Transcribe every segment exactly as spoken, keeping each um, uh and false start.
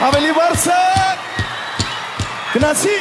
ավելի բարձր գնացի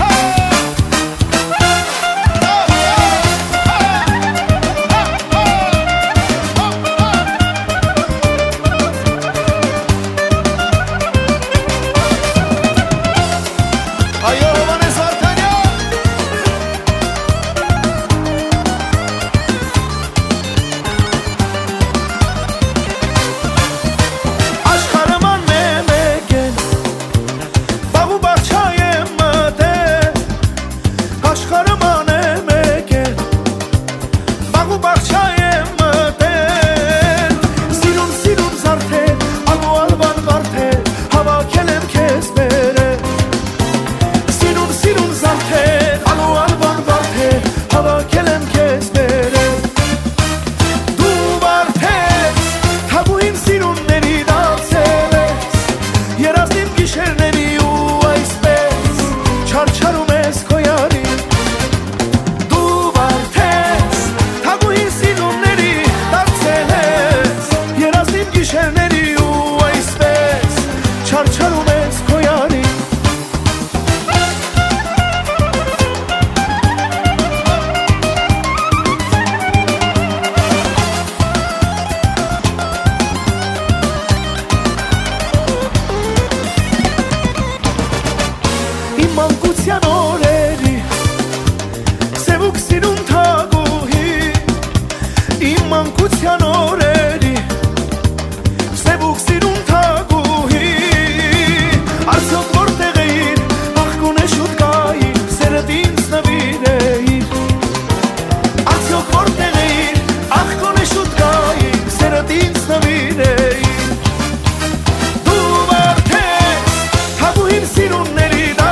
մանկության օրերի սևուկ սիրուն թագուհի իմ մանկության օրերի սևուկ սիրուն թագուհի արդյոք որտեղ էիր աղքուն է շուտ կայիր սերդ ինձ նվիրեիր արդյոք որտեղ էիր աղքուն է շուտ կայիր սերդ ինձ նվիրեիր դու վարդես թագուհին սիրունների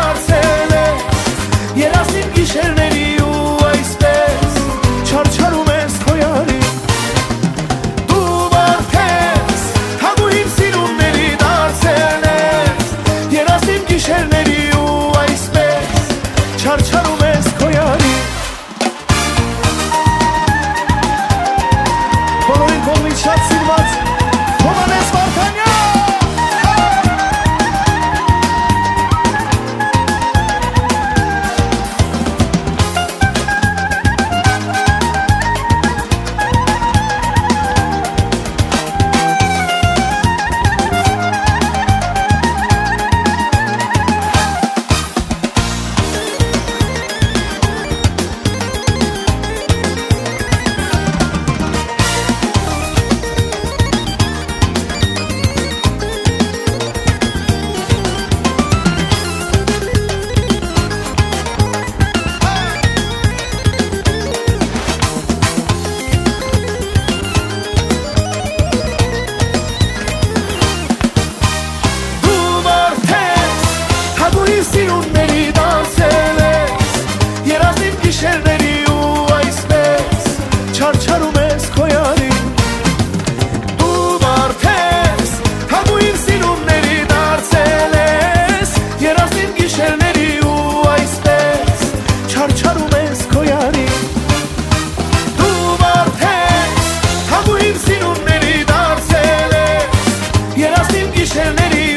երազին գիշերների ու այսպես չարչարում ես քո յարին դու վարդես թագուհին սիրունների դարձել ես երազին գիշերների ու այսպես չարչարում ես քո յարին բոլորին կողմից շատ սիրված Հովհաննես Վարդանյան սիրունների դարձել ես երազին գիշերների ու այսպես չարչարում ես քո յարին դու վարդես թագուհին սիրունների դարձել ես երազին գիշերների ու այսպես չարչարում ես քո յարին դու վարդես թագուհին սիրունների դարձել ես երազին գիշերների